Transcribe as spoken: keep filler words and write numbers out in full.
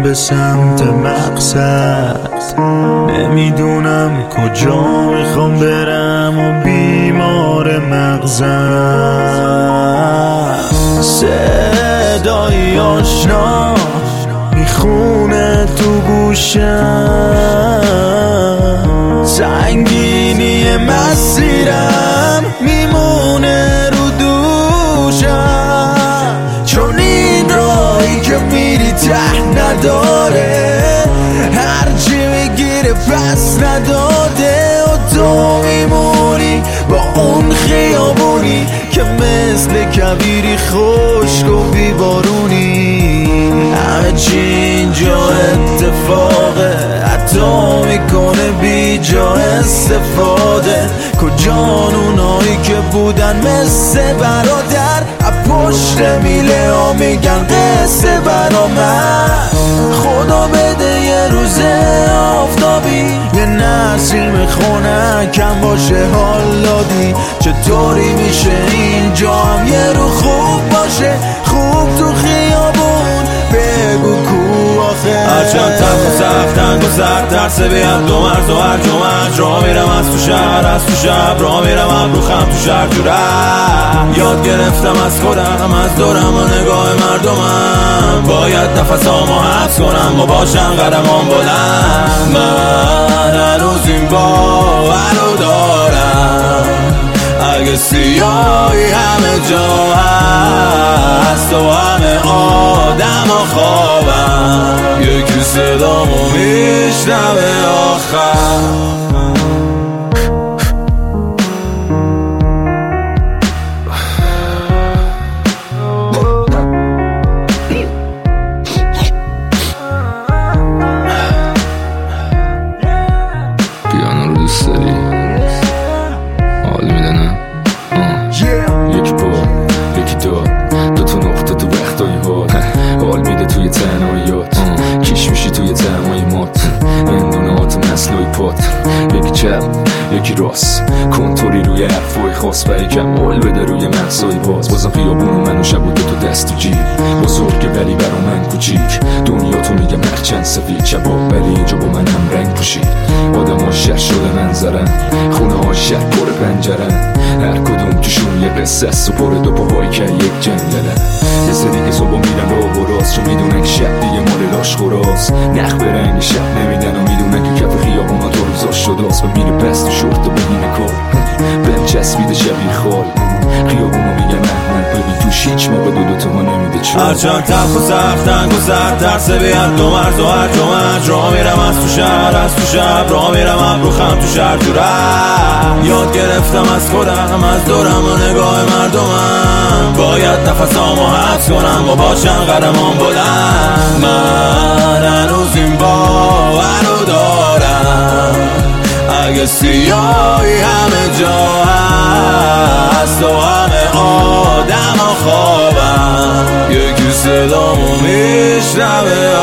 به سمت مقصد، نمیدونم کجا میخوام برم و بیمار مغزم. صدای آشنا میخونه تو گوشم، سنگینی مسیرم میمونه رو دوشم، چون این راهی که میری ته نداره، هرچی میگیره پس نداده و تو میمونی با اون خیابونی که مثل کبیری خشک و بیبارونی. همه چی اینجا اتفاقه، حتی میکنه بی جا استفاده. کجان اونایی که بودن مثل برادر، پشت میله ها میگن قصه برا من. خدا بده یه روزه آفتابی، یه نسیم خنکم باشه حال دادی. چطوری میشه اینجا هم یه رو خوب باشه، خوب تو خیابون بگو کو آخه. هرچند تلخ و سخت تنگ و سرد، ترس بیاد دو مرز و هرج و مرج. راه میرم از تو شهر از تو شب، راه میرم ابرو خم تو شهر جوره. یاد گرفتم از خودم از دورم و نگاه مردمم، باید نفسامو حبس کنم و باشم قدمام بلند. من هنوز این باور رو دارم، اگه سیاهی همه جا هست و همه آدم و خوابم، یکی صدامو میشنوه آخر. پیانو رو دوست داری؟ حال میده نه؟ یکی پا یکی دار، دو تا نقطه تو وقتایی هات، حال میده توی تنهاییات، کیش میشی توی تنهایی مات. اندونه هات مسلوی پات، یکی چپ یکی راست، کنتوری روی حرفای خاص و یکم حال بده روی مغزای باز. بازم خیابون و من و شب و دو تا دست تو جیب، بزرگه ولی برا من کوچیک. دنیا تو میگم مرچند سفید، شبا ولی اینجا با من هم رنگ پوشید. آدم ها شهر شده منظرن، خونه ها شهر پر پنجرن، هر کدوم توشون یه قصه است و پر دو پاهایی که یک جنگلن. یه سری که صبح میرن راه و راست، چون میدونن که شب دیگه مال لاش خوراست. نخ به رنگ شب نمیدن و میدونن که کف خیابون ها تو روزاش شده است. و میره پس تو شورت و بگینه کار بهم چسبیده شبیه خال. خیابون ها میگن احمد ببین توش هیچ موقع دو دوتا ما نمیده چون. هرچند تلخ و سخت تنگ و سرد، ترس بیاد دو مرز و هرج و مرج. راه میرم از تو شهر از تو شب، راه میرم ابرو خم تو شهر جوره. یاد گرفتم از خودم از دورم و نگاه مردمم، باید نفسامو حبس کنم و باشم قدمام بلند. من هنوز این باور رو دارم، اگه سیاهی همه جا هست و همه آدم و خوابم، یکی صدامو میشنوه